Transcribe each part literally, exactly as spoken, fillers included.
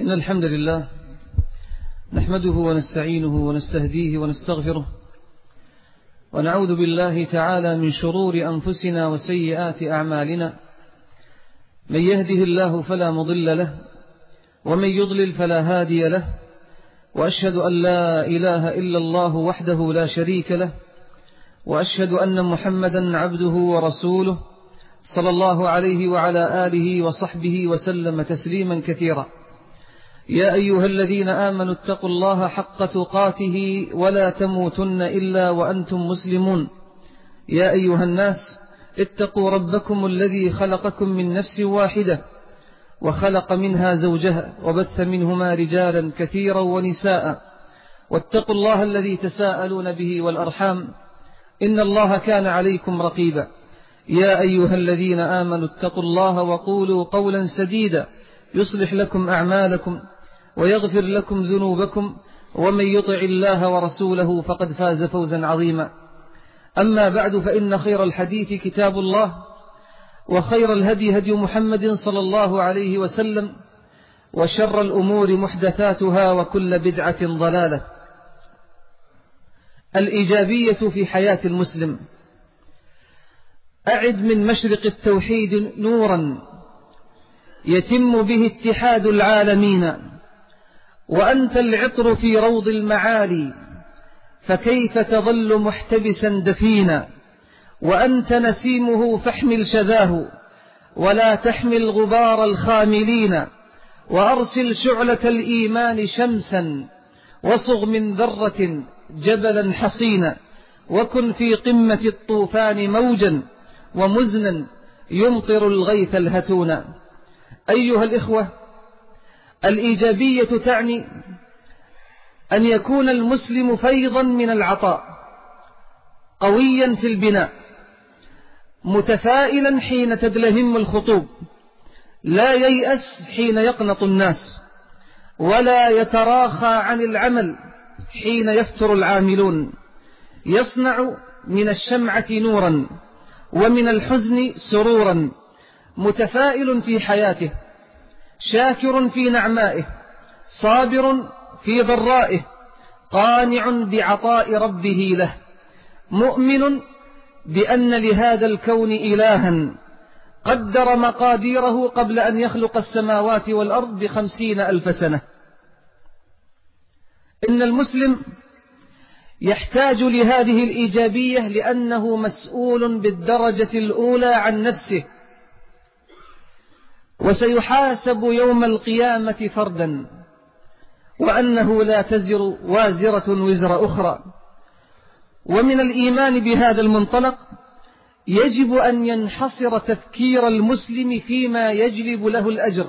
إن الحمد لله نحمده ونستعينه ونستهديه ونستغفره ونعوذ بالله تعالى من شرور أنفسنا وسيئات أعمالنا. من يهده الله فلا مضل له ومن يضلل فلا هادي له، وأشهد أن لا إله إلا الله وحده لا شريك له، وأشهد أن محمدا عبده ورسوله صلى الله عليه وعلى آله وصحبه وسلم تسليما كثيرا. يا أيها الذين آمنوا اتقوا الله حق تقاته ولا تموتن إلا وأنتم مسلمون. يا أيها الناس اتقوا ربكم الذي خلقكم من نفس واحدة وخلق منها زوجها وبث منهما رجالا كثيرا ونساء، واتقوا الله الذي تساءلون به والأرحام إن الله كان عليكم رقيبا. يا أيها الذين آمنوا اتقوا الله وقولوا قولا سديدا يصلح لكم أعمالكم ويغفر لكم ذنوبكم، ومن يطع الله ورسوله فقد فاز فوزا عظيما. أما بعد، فإن خير الحديث كتاب الله، وخير الهدي هدي محمد صلى الله عليه وسلم، وشر الأمور محدثاتها وكل بدعة ضلالة. الإيجابية في حياة المسلم. أعد من مشرق التوحيد نورا يتم به اتحاد العالمين، وأنت العطر في روض المعالي، فكيف تظل محتبسا دفينا؟ وأنت نسيمه فاحمل شذاه ولا تحمل غبار الخاملين، وأرسل شعلة الإيمان شمسا وصغ من ذرة جبلا حصينا، وكن في قمة الطوفان موجا ومزنا يمطر الغيث الهتونا. أيها الإخوة، الإيجابية تعني أن يكون المسلم فيضا من العطاء، قويا في البناء، متفائلا حين تدلهم الخطوب، لا ييأس حين يقنط الناس، ولا يتراخى عن العمل حين يفتر العاملون، يصنع من الشمعة نورا ومن الحزن سرورا، متفائل في حياته، شاكر في نعمائه، صابر في ضرائه، قانع بعطاء ربه له، مؤمن بأن لهذا الكون إلها قدر مقاديره قبل أن يخلق السماوات والأرض بخمسين ألف سنة. إن المسلم يحتاج لهذه الإيجابية لأنه مسؤول بالدرجة الأولى عن نفسه، وسيحاسب يوم القيامة فردا، وأنه لا تزر وازرة وزر أخرى. ومن الإيمان بهذا المنطلق يجب أن ينحصر تفكير المسلم فيما يجلب له الأجر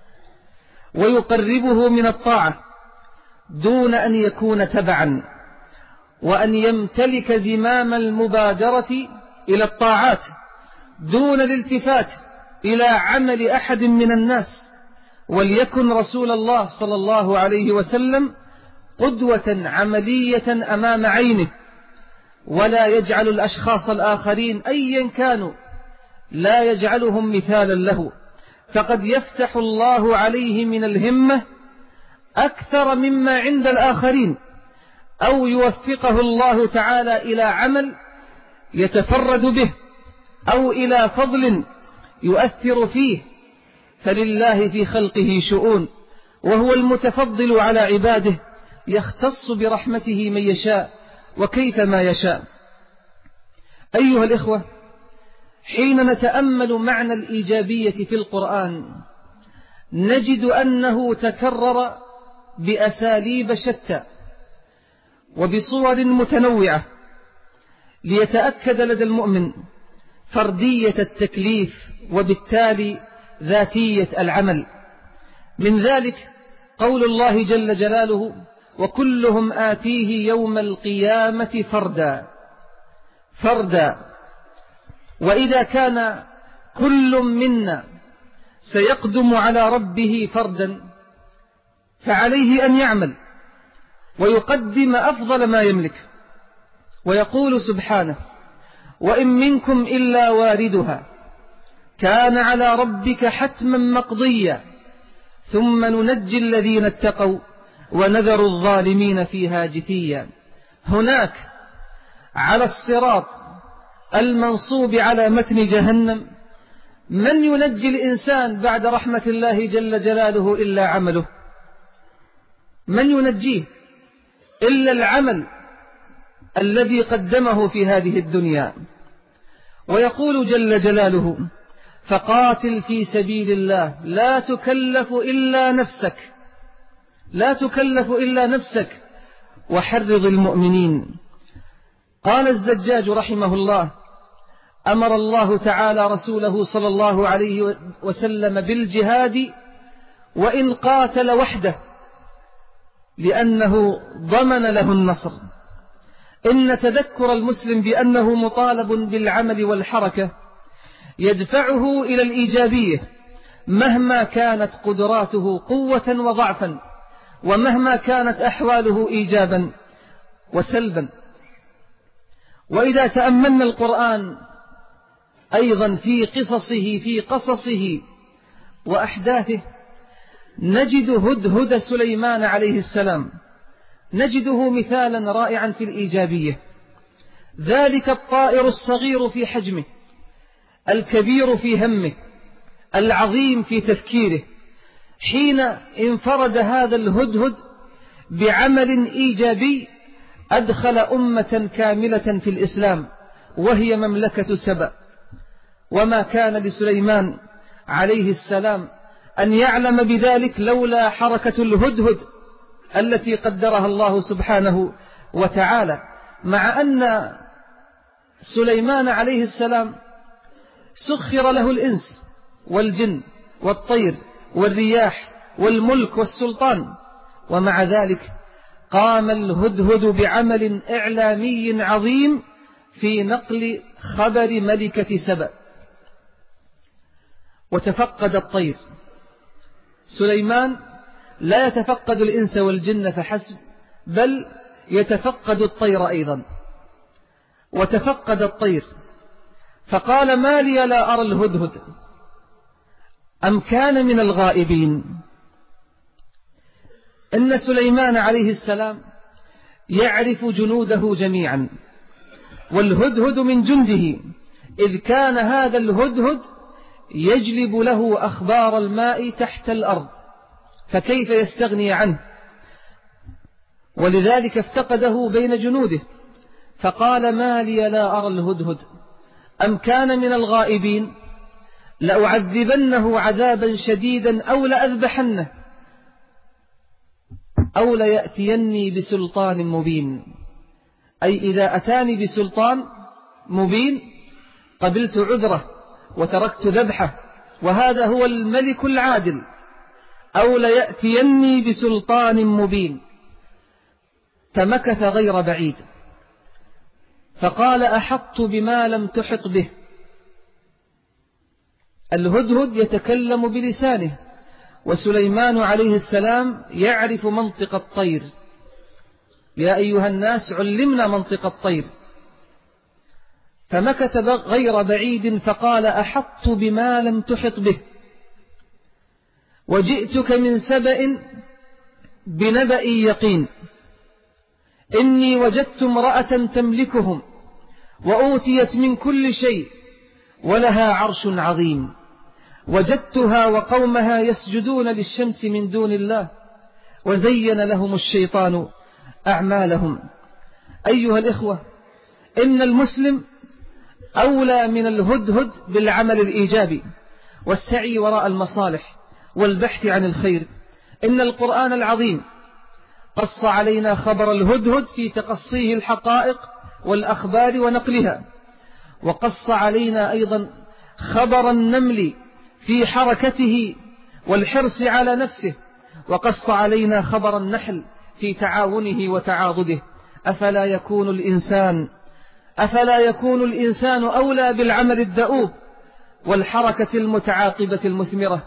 ويقربه من الطاعة، دون أن يكون تبعا، وأن يمتلك زمام المبادرة إلى الطاعات دون الالتفات إلى عمل أحد من الناس، وليكن رسول الله صلى الله عليه وسلم قدوة عملية أمام عينه، ولا يجعل الأشخاص الآخرين أيا كانوا لا يجعلهم مثالا له، فقد يفتح الله عليه من الهمة أكثر مما عند الآخرين، أو يوفقه الله تعالى إلى عمل يتفرد به، أو إلى فضل يؤثر فيه، فلله في خلقه شؤون، وهو المتفضل على عباده، يختص برحمته من يشاء وكيف ما يشاء. أيها الإخوة، حين نتأمل معنى الإيجابية في القرآن نجد أنه تكرر بأساليب شتى وبصور متنوعة، ليتأكد لدى المؤمن فردية التكليف وبالتالي ذاتية العمل. من ذلك قول الله جل جلاله: وكلهم آتيه يوم القيامة فردا فردا. وإذا كان كل منا سيقدم على ربه فردا، فعليه أن يعمل ويقدم أفضل ما يملك، ويقول سبحانه: وإن منكم إلا واردها كان على ربك حتما مقضيا ثم ننجي الذين اتقوا ونذر الظالمين فيها جثيا. هناك على الصراط المنصوب على متن جهنم من ينجي الإنسان بعد رحمة الله جل جلاله إلا عمله؟ من ينجيه إلا العمل الذي قدمه في هذه الدنيا. ويقول جل جلاله: فقاتل في سبيل الله لا تكلف إلا نفسك لا تكلف إلا نفسك وحرض المؤمنين. قال الزجاج رحمه الله: أمر الله تعالى رسوله صلى الله عليه وسلم بالجهاد وإن قاتل وحده لأنه ضمن له النصر. إن تذكر المسلم بأنه مطالب بالعمل والحركة يدفعه إلى الإيجابية مهما كانت قدراته قوة وضعفا، ومهما كانت أحواله إيجابا وسلبا. وإذا تأملنا القرآن أيضا في قصصه في قصصه وأحداثه نجد هدهد سليمان عليه السلام، نجده مثالا رائعا في الإيجابية. ذلك الطائر الصغير في حجمه، الكبير في همه، العظيم في تفكيره، حين انفرد هذا الهدهد بعمل إيجابي أدخل أمة كاملة في الإسلام وهي مملكة سبأ. وما كان لسليمان عليه السلام أن يعلم بذلك لولا حركة الهدهد التي قدرها الله سبحانه وتعالى. مع أن سليمان عليه السلام سخر له الإنس والجن والطير والرياح والملك والسلطان، ومع ذلك قام الهدهد بعمل إعلامي عظيم في نقل خبر ملكة سبأ. وتفقد الطير. سليمان لا يتفقد الإنس والجن فحسب، بل يتفقد الطير أيضا. وتفقد الطير فقال: ما لي لا أرى الهدهد أم كان من الغائبين؟ إن سليمان عليه السلام يعرف جنوده جميعا، والهدهد من جنده، إذ كان هذا الهدهد يجلب له أخبار الماء تحت الأرض، فكيف يستغني عنه؟ ولذلك افتقده بين جنوده، فقال: ما لي لا أرى الهدهد أم كان من الغائبين؟ لأعذبنه عذابا شديدا أو لأذبحنه أو ليأتيني بسلطان مبين. أي إذا أتاني بسلطان مبين قبلت عذره وتركت ذبحه، وهذا هو الملك العادل. أو ليأتيني بسلطان مبين. فمكث غير بعيد فقال: أحطت بما لم تحط به. الهدهد يتكلم بلسانه، وسليمان عليه السلام يعرف منطق الطير. يا أيها الناس علمنا منطق الطير. فمكث غير بعيد فقال: أحطت بما لم تحط به وجئتك من سبأ بنبأ يقين. إني وجدت امرأة تملكهم وأوتيت من كل شيء ولها عرش عظيم. وجدتها وقومها يسجدون للشمس من دون الله وزين لهم الشيطان أعمالهم. أيها الإخوة، إن المسلم أولى من الهدهد بالعمل الإيجابي والسعي وراء المصالح والبحث عن الخير. إن القرآن العظيم قص علينا خبر الهدهد في تقصيه الحقائق والأخبار ونقلها، وقص علينا أيضا خبر النمل في حركته والحرص على نفسه، وقص علينا خبر النحل في تعاونه وتعاضده. أفلا يكون الإنسان أفلا يكون الإنسان أولى بالعمل الدؤوب والحركة المتعاقبة المثمرة؟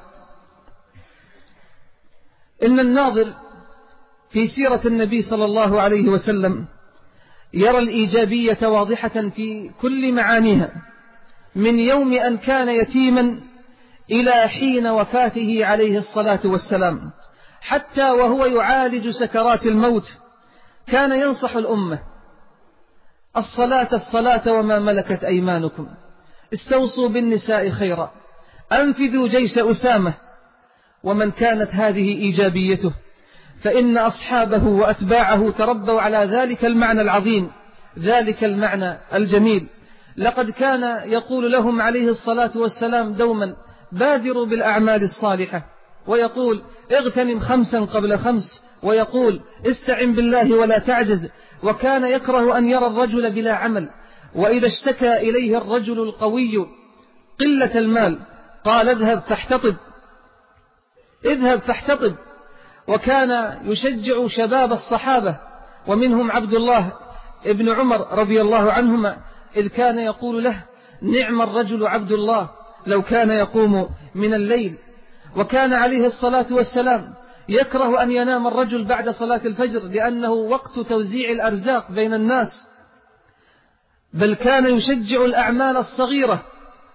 إن الناظر في سيرة النبي صلى الله عليه وسلم يرى الإيجابية واضحة في كل معانيها، من يوم أن كان يتيما إلى حين وفاته عليه الصلاة والسلام، حتى وهو يعالج سكرات الموت كان ينصح الأمة: الصلاة الصلاة وما ملكت أيمانكم، استوصوا بالنساء خيرا، أنفذوا جيش أسامة. ومن كانت هذه إيجابيته فإن أصحابه وأتباعه تربوا على ذلك المعنى العظيم، ذلك المعنى الجميل. لقد كان يقول لهم عليه الصلاة والسلام دوما: بادروا بالأعمال الصالحة، ويقول: اغتنم خمسا قبل خمس، ويقول: استعن بالله ولا تعجز. وكان يكره أن يرى الرجل بلا عمل، وإذا اشتكى إليه الرجل القوي قلة المال قال: اذهب فاحتطب، اذهب فاحتطب. وكان يشجع شباب الصحابة، ومنهم عبد الله ابن عمر رضي الله عنهما، إذ كان يقول له: نعم الرجل عبد الله لو كان يقوم من الليل. وكان عليه الصلاة والسلام يكره أن ينام الرجل بعد صلاة الفجر، لأنه وقت توزيع الأرزاق بين الناس، بل كان يشجع الأعمال الصغيرة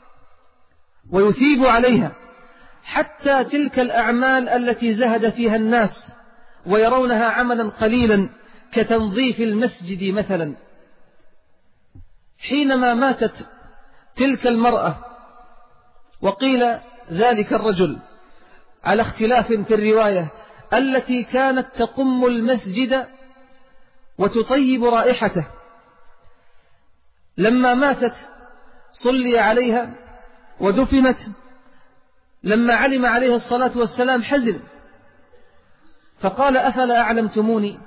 ويثيب عليها، حتى تلك الأعمال التي زهد فيها الناس ويرونها عملا قليلا كتنظيف المسجد مثلا. حينما ماتت تلك المرأة وقيل ذلك الرجل على اختلاف في الرواية، التي كانت تقم المسجد وتطيب رائحته، لما ماتت صلي عليها ودفنت. لما علم عليه الصلاة والسلام حزن، فقال: أفلا أعلمتموني؟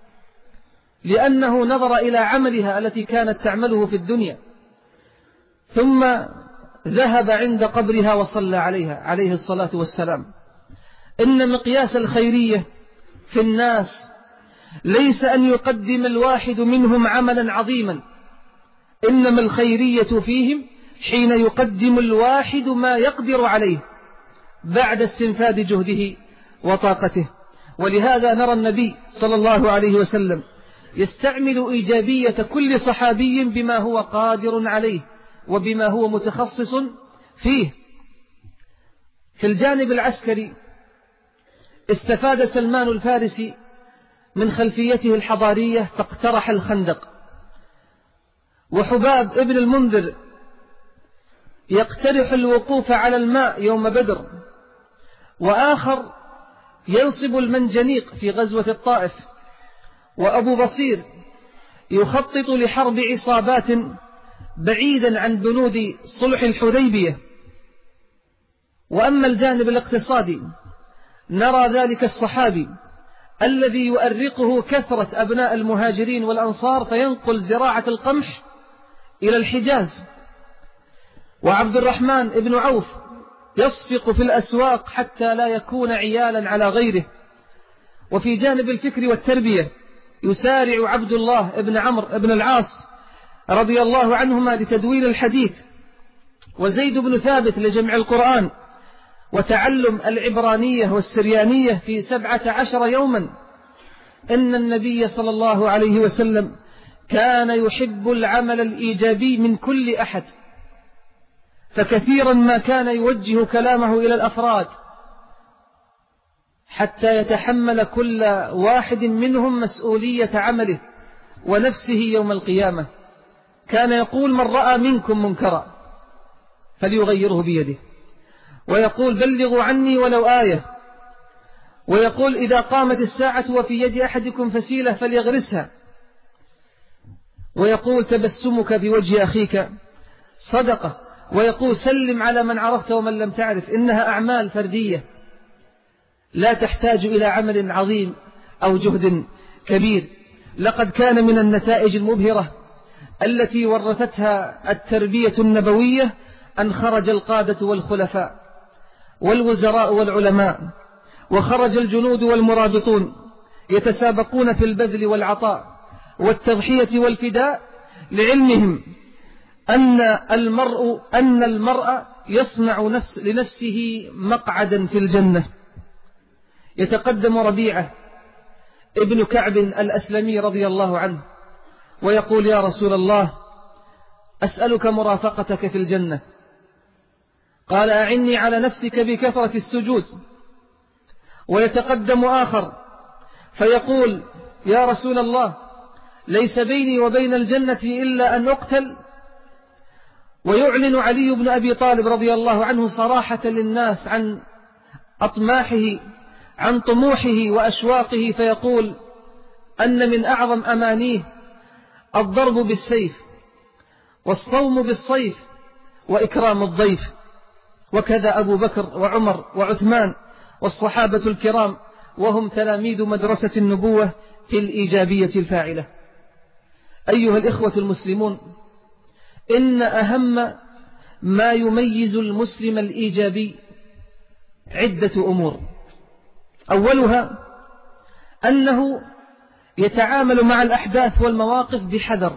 لأنه نظر إلى عملها التي كانت تعمله في الدنيا، ثم ذهب عند قبرها وصلى عليها عليه الصلاة والسلام. إن مقياس الخيرية في الناس ليس أن يقدم الواحد منهم عملا عظيما، إنما الخيرية فيهم حين يقدم الواحد ما يقدر عليه بعد استنفاد جهده وطاقته. ولهذا نرى النبي صلى الله عليه وسلم يستعمل إيجابية كل صحابي بما هو قادر عليه وبما هو متخصص فيه. في الجانب العسكري استفاد سلمان الفارسي من خلفيته الحضارية فاقترح الخندق، وحباب ابن المنذر يقترح الوقوف على الماء يوم بدر، وآخر ينصب المنجنيق في غزوة الطائف، وأبو بصير يخطط لحرب عصابات بعيدا عن بنود صلح الحديبية. وأما الجانب الاقتصادي نرى ذلك الصحابي الذي يؤرقه كثرة أبناء المهاجرين والأنصار فينقل زراعة القمح إلى الحجاز، وعبد الرحمن بن عوف يصفق في الأسواق حتى لا يكون عيالا على غيره. وفي جانب الفكر والتربية يسارع عبد الله بن عمرو بن العاص رضي الله عنهما لتدوين الحديث، وزيد بن ثابت لجمع القرآن وتعلم العبرانية والسريانية في سبعة عشر يوما. إن النبي صلى الله عليه وسلم كان يحب العمل الإيجابي من كل أحد، فكثيرا ما كان يوجه كلامه إلى الأفراد حتى يتحمل كل واحد منهم مسؤولية عمله ونفسه يوم القيامة. كان يقول: من رأى منكم منكرا فليغيره بيده، ويقول: بلغوا عني ولو آية، ويقول: إذا قامت الساعة وفي يد أحدكم فسيلة فليغرسها، ويقول: تبسمك في وجه أخيك صدقة، ويقول: سلم على من عرفت ومن لم تعرف. إنها أعمال فردية لا تحتاج إلى عمل عظيم أو جهد كبير. لقد كان من النتائج المبهرة التي ورثتها التربية النبوية أن خرج القادة والخلفاء والوزراء والعلماء، وخرج الجنود والمرابطون يتسابقون في البذل والعطاء والتضحية والفداء، لعلمهم أن المرء أن المرء يصنع نفس لنفسه مقعدا في الجنة. يتقدم ربيعة ابن كعب الأسلمي رضي الله عنه ويقول: يا رسول الله، أسألك مرافقتك في الجنة. قال أعني على نفسك بكثرة السجود. ويتقدم آخر فيقول يا رسول الله ليس بيني وبين الجنة إلا أن أقتل. ويعلن علي بن أبي طالب رضي الله عنه صراحة للناس عن أطماحه عن طموحه وأشواقه، فيقول أن من أعظم أمانيه الضرب بالسيف والصوم بالصيف وإكرام الضيف. وكذا أبو بكر وعمر وعثمان والصحابة الكرام وهم تلاميذ مدرسة النبوة في الإيجابية الفاعلة. أيها الإخوة المسلمون، إن أهم ما يميز المسلم الإيجابي عدة أمور. أولها أنه يتعامل مع الأحداث والمواقف بحذر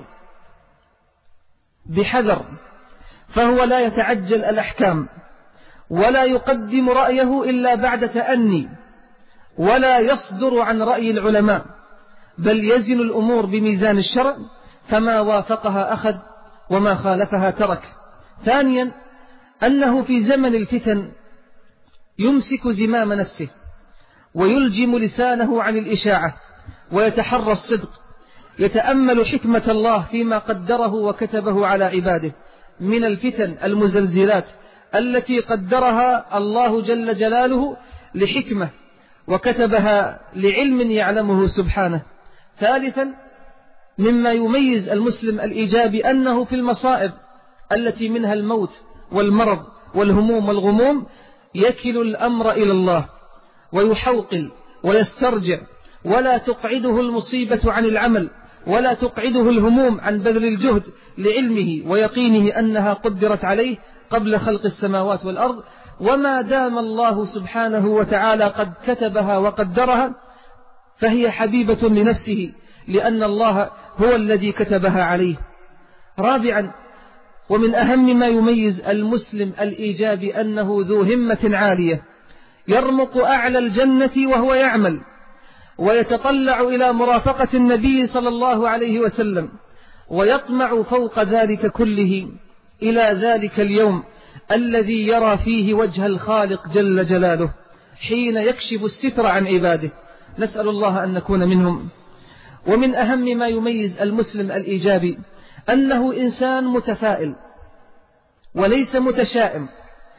بحذر فهو لا يتعجل الأحكام ولا يقدم رأيه إلا بعد تأني، ولا يصدر عن رأي العلماء، بل يزن الأمور بميزان الشرع، فما وافقها أخذ وما خالفها ترك. ثانيا أنه في زمن الفتن يمسك زمام نفسه ويلجم لسانه عن الإشاعة ويتحرى الصدق، يتأمل حكمة الله فيما قدره وكتبه على عباده من الفتن المزلزلات التي قدرها الله جل جلاله لحكمة وكتبها لعلم يعلمه سبحانه. ثالثا مما يميز المسلم الإيجابي أنه في المصائب التي منها الموت والمرض والهموم والغموم يكل الأمر إلى الله ويحوقل ويسترجع، ولا تقعده المصيبة عن العمل ولا تقعده الهموم عن بذل الجهد لعلمه ويقينه أنها قدرت عليه قبل خلق السماوات والأرض. وما دام الله سبحانه وتعالى قد كتبها وقدرها فهي حبيبة لنفسه، لأن الله هو الذي كتبها عليه. رابعا ومن أهم ما يميز المسلم الإيجابي أنه ذو همة عالية يرمق أعلى الجنة وهو يعمل، ويتطلع إلى مرافقة النبي صلى الله عليه وسلم، ويطمع فوق ذلك كله إلى ذلك اليوم الذي يرى فيه وجه الخالق جل جلاله حين يكشف الستر عن عباده. نسأل الله أن نكون منهم. ومن أهم ما يميز المسلم الإيجابي أنه إنسان متفائل وليس متشائم،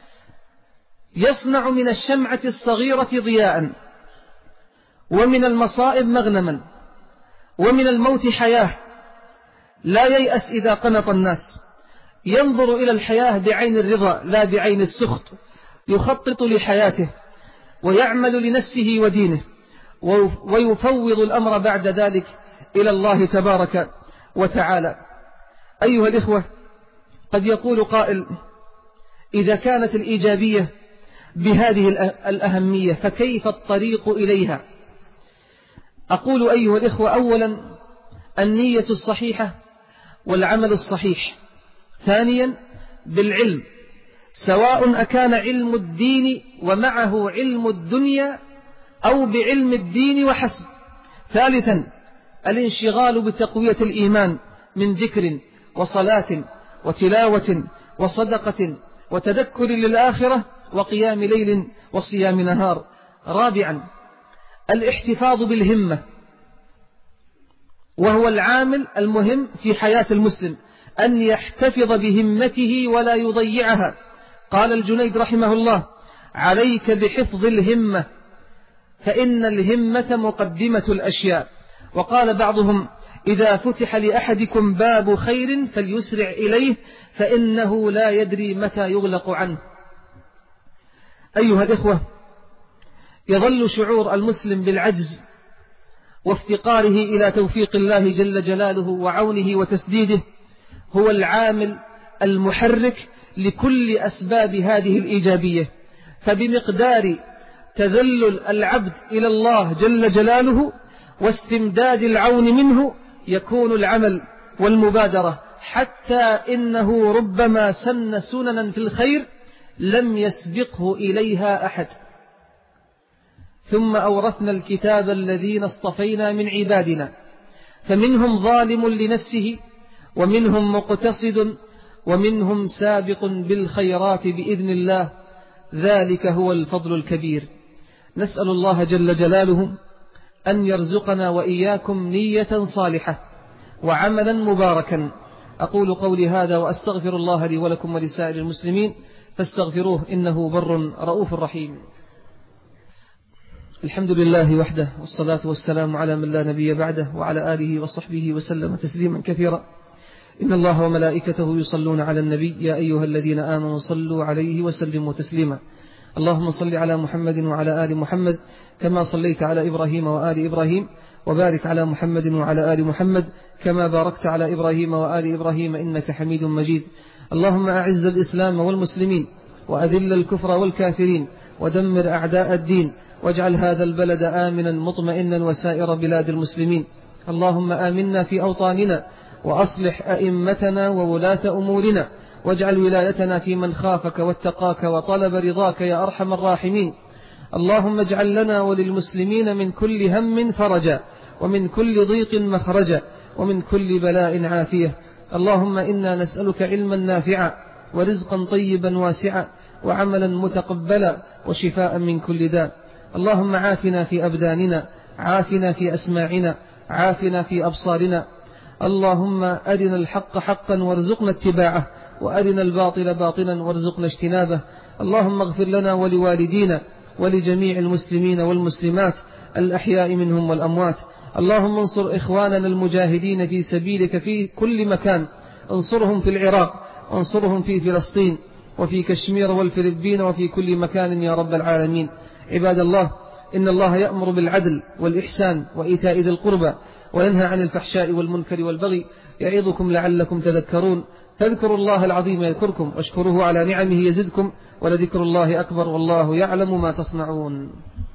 يصنع من الشمعة الصغيرة ضياء، ومن المصائب مغنما، ومن الموت حياة. لا ييأس إذا قنط الناس، ينظر إلى الحياة بعين الرضا لا بعين السخط، يخطط لحياته ويعمل لنفسه ودينه، ويفوض الأمر بعد ذلك إلى الله تبارك وتعالى. أيها الإخوة، قد يقول قائل إذا كانت الإيجابية بهذه الأهمية فكيف الطريق إليها؟ أقول أيها الإخوة، أولا النية الصحيحة والعمل الصحيح. ثانيا بالعلم، سواء أكان علم الدين ومعه علم الدنيا أو بعلم الدين وحسب. ثالثا الانشغال بتقوية الإيمان من ذكر وصلاة وتلاوة وصدقة وتذكر للآخرة وقيام ليل وصيام نهار. رابعا الاحتفاظ بالهمة، وهو العامل المهم في حياة المسلم، أن يحتفظ بهمته ولا يضيعها. قال الجنيد رحمه الله: عليك بحفظ الهمة فإن الهمة مقدمة الأشياء. وقال بعضهم: إذا فتح لأحدكم باب خير فليسرع إليه فإنه لا يدري متى يغلق عنه. أيها الإخوة، يظل شعور المسلم بالعجز وافتقاره إلى توفيق الله جل جلاله وعونه وتسديده هو العامل المحرك لكل أسباب هذه الإيجابية. فبمقدار تذلل العبد إلى الله جل جلاله واستمداد العون منه يكون العمل والمبادرة، حتى إنه ربما سن سننا في الخير لم يسبقه إليها أحد. ثم أورثنا الكتاب الذين اصطفينا من عبادنا فمنهم ظالم لنفسه ومنهم مقتصد ومنهم سابق بالخيرات بإذن الله، ذلك هو الفضل الكبير. نسأل الله جل جلاله أن يرزقنا وإياكم نية صالحة وعملا مباركا. أقول قولي هذا وأستغفر الله لي ولكم ولسائر المسلمين فاستغفروه إنه بر رؤوف رحيم. الحمد لله وحده، والصلاة والسلام على من لا نبي بعده، وعلى آله وصحبه وسلم تسليما كثيرا. إن الله وملائكته يصلون على النبي يا أيها الذين آمنوا صلوا عليه وسلموا تسليما. اللهم صل على محمد وعلى آل محمد كما صليت على إبراهيم وآل إبراهيم، وبارك على محمد وعلى آل محمد كما باركت على إبراهيم وآل إبراهيم إنك حميد مجيد. اللهم أعز الإسلام والمسلمين وأذل الكفر والكافرين ودمر أعداء الدين، واجعل هذا البلد آمنا مطمئنا وسائر بلاد المسلمين. اللهم آمنا في أوطاننا وأصلح أئمتنا وولاة أمورنا، واجعل ولايتنا في من خافك واتقاك وطلب رضاك يا أرحم الراحمين. اللهم اجعل لنا وللمسلمين من كل هم فرجا، ومن كل ضيق مخرجا، ومن كل بلاء عافية. اللهم إنا نسألك علما نافعا ورزقا طيبا واسعا وعملا متقبلا وشفاء من كل داء. اللهم عافنا في أبداننا، عافنا في أسماعنا، عافنا في أبصارنا. اللهم أرنا الحق حقا وارزقنا اتباعه، وأرنا الباطل باطلا وارزقنا اجتنابه. اللهم اغفر لنا ولوالدينا ولجميع المسلمين والمسلمات الأحياء منهم والأموات. اللهم انصر إخواننا المجاهدين في سبيلك في كل مكان، انصرهم في العراق، انصرهم في فلسطين وفي كشمير والفلبين وفي كل مكان يا رب العالمين. عباد الله، إن الله يأمر بالعدل والإحسان وإيتاء ذي القربى وينهى عن الفحشاء والمنكر والبغي، يعظكم لعلكم تذكرون. فاذكروا الله العظيم يذكركم، واشكروه على نعمه يزدكم، ولذكر الله أكبر، والله يعلم ما تصنعون.